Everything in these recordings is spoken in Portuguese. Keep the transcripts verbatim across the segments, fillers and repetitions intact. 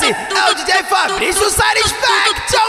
Esse é o D J Fabrício Satisfaction.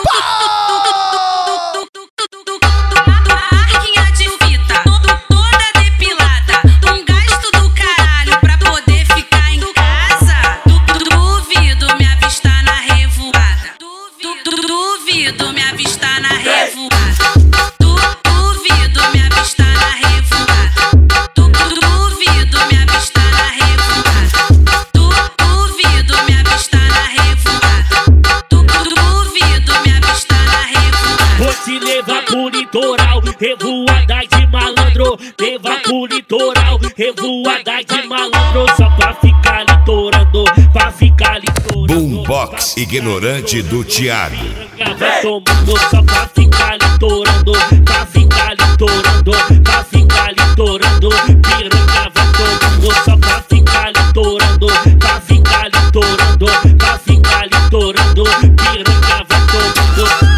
Marquinha de fita, toda depilada. Um gasto do caralho pra poder ficar em casa. Duvido me avistar na revoada. Duvido me avistar na revoada. Duvido me avistar na revoada. Duvido me avistar na revoada. Duvido me avistar na revoada. Duvido me avistar na revoada. Vou te levar pro litoral, revoada de malandro. Levar pro litoral, revoada de malandro. Só pra ficar litorando, pra ficar litorando. Boombox ignorante do Thiago. Vai tomando só pra ficar litorando, pra ficar litorando, pra ficar litorando. Piranha vai tomando só pra ficar litorando, pra ficar litorando, pra ficar litorando. Piranha vai tomando.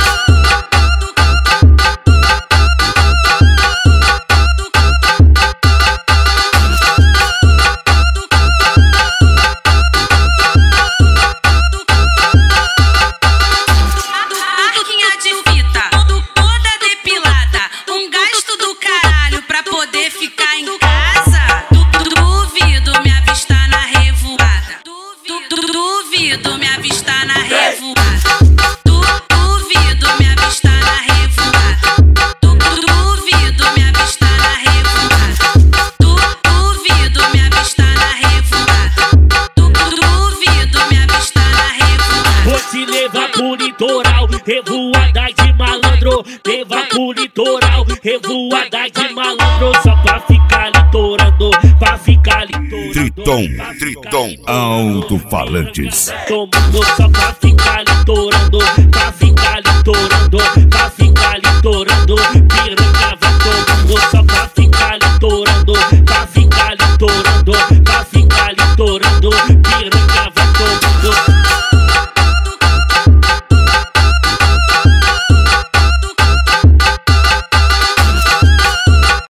Duvido me avistar na revoada. Duvido me avistar na revoada. Duvido me avistar na revoada. Duvido me avistar na revoada. Duvido me avistar na revoada. Vou te levar pro litoral, revoada de malandro. Levar pro litoral, revoada de malandro. Só pra ficar litorando, pra ficar litorando. Triton, Triton, alto-falantes. Tomando só pra ficar litorando,